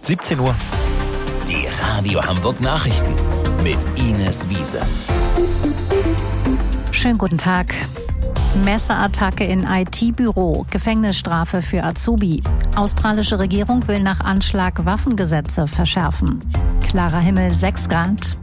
17 Uhr. Die Radio Hamburg Nachrichten mit Ines Wiese. Schönen guten Tag. Messerattacke in IT-Büro, Gefängnisstrafe für Azubi. Australische Regierung will nach Anschlag Waffengesetze verschärfen. Klarer Himmel, 6 Grad.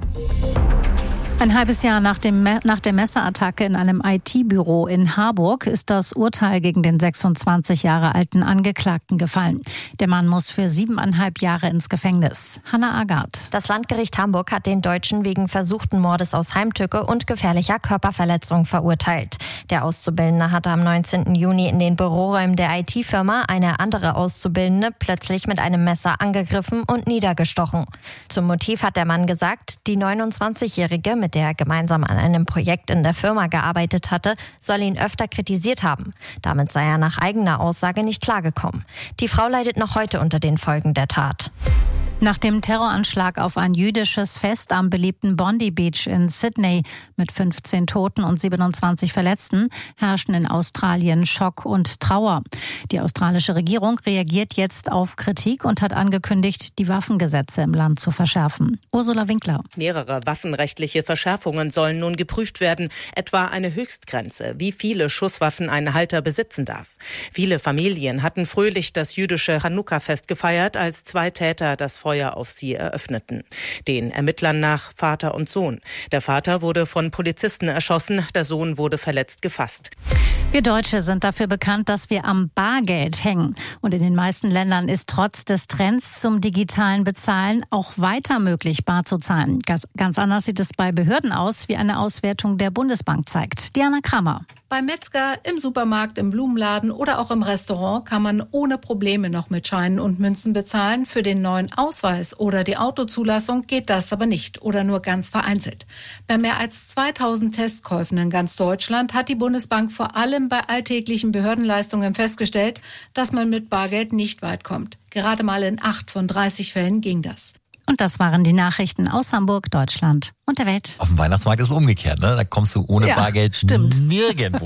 Ein halbes Jahr nach der Messerattacke in einem IT-Büro in Harburg ist das Urteil gegen den 26 Jahre alten Angeklagten gefallen. Der Mann muss für 7,5 Jahre ins Gefängnis. Hannah Agard. Das Landgericht Hamburg hat den Deutschen wegen versuchten Mordes aus Heimtücke und gefährlicher Körperverletzung verurteilt. Der Auszubildende hatte am 19. Juni in den Büroräumen der IT-Firma eine andere Auszubildende plötzlich mit einem Messer angegriffen und niedergestochen. Zum Motiv hat der Mann gesagt, die 29-Jährige, mit der er gemeinsam an einem Projekt in der Firma gearbeitet hatte, soll ihn öfter kritisiert haben. Damit sei er nach eigener Aussage nicht klargekommen. Die Frau leidet noch heute unter den Folgen der Tat. Nach dem Terroranschlag auf ein jüdisches Fest am beliebten Bondi Beach in Sydney mit 15 Toten und 27 Verletzten herrschen in Australien Schock und Trauer. Die australische Regierung reagiert jetzt auf Kritik und hat angekündigt, die Waffengesetze im Land zu verschärfen. Ursula Winkler. Mehrere waffenrechtliche Verschärfungen sollen nun geprüft werden, etwa eine Höchstgrenze, wie viele Schusswaffen ein Halter besitzen darf. Viele Familien hatten fröhlich das jüdische Chanukka-Fest gefeiert, als 2 Täter das Feuer auf sie eröffneten. Den Ermittlern nach Vater und Sohn. Der Vater wurde von Polizisten erschossen, der Sohn wurde verletzt gefasst. Wir Deutsche sind dafür bekannt, dass wir am Bargeld hängen. Und in den meisten Ländern ist trotz des Trends zum digitalen Bezahlen auch weiter möglich, bar zu zahlen. Ganz anders sieht es bei Behörden aus, wie eine Auswertung der Bundesbank zeigt. Diana Kramer. Beim Metzger, im Supermarkt, im Blumenladen oder auch im Restaurant kann man ohne Probleme noch mit Scheinen und Münzen bezahlen. Für den neuen Ausweis oder die Autozulassung geht das aber nicht oder nur ganz vereinzelt. Bei mehr als 2000 Testkäufen in ganz Deutschland hat die Bundesbank vor allem bei alltäglichen Behördenleistungen festgestellt, dass man mit Bargeld nicht weit kommt. Gerade mal in 8 von 30 Fällen ging das. Und das waren die Nachrichten aus Hamburg, Deutschland und der Welt. Auf dem Weihnachtsmarkt ist es umgekehrt, ne? Da kommst du ohne Bargeld nirgendwo.